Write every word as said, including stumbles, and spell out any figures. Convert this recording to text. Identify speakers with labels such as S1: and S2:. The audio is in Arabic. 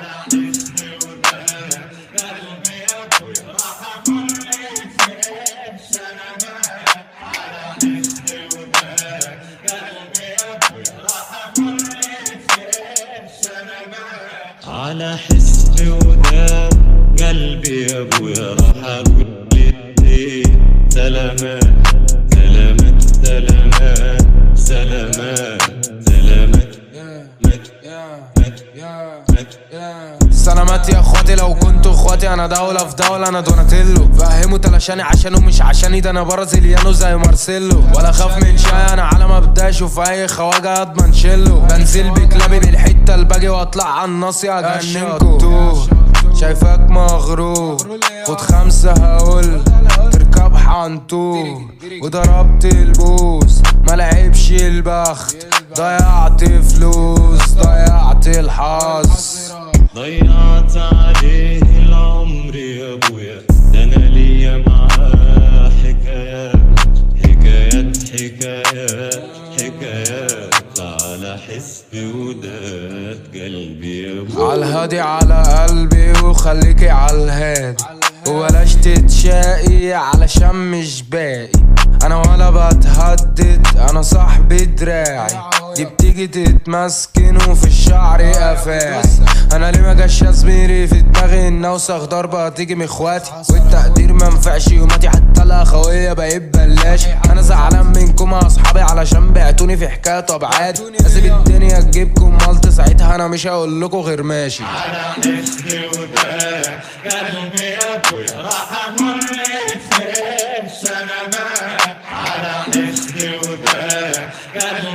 S1: على حسبي وده قلبي يا ابويا راح اقول للدين سلامات سلامات سلامات سلامات سلامات
S2: سلامات يا اخواتي، لو كنتوا اخواتي انا دولة في دولة، انا دوناتيلو فهموا تلاشاني عشانه مش عشاني، ده انا برازيليانو زي مارسيلو، ولا خاف من شاي انا على ما بداش، وفي اي خواجة اضمن شيلو، بنزل بكلابي بالحتة الباجي واطلع على الناصية اجننكو، شايفاك مغرور خد خمسة هقول تركب حنطور، وضربت البوس ملعبش البخت، ضيعت فلوس ضيعت الحظ،
S1: ضيعت عليه العمر يا ابويا، ده انا ليا معاه حكايات حكايات حكايات حكايات، على حسبي وداد قلبي يا ابويا،
S2: عالهادي على قلبي وخليكي عالهادي، وبلاش تتشاقي علشان مش باقي، انا ولا بتهدد انا صاحبي دراعي، دي بتيجي تتمسكن وفي الشعر افاعي، انا ليه ما جاش يا زميلي في دماغي ان اوسخ ضربه تيجي من اخواتي، والتقدير منفعش يوماتي حتى الاخويه بقيت بلاش، انا زعلان منكم يا اصحابي علشان بعتوني في حكايه، طب عادي اسيب الدنيا تجيبكم مالت، ساعتها انا مش هقول لكم غير ماشي.
S1: على حسبي وده قلبي يا ابويا راح امر في سلامات، على حسبي وده قلبي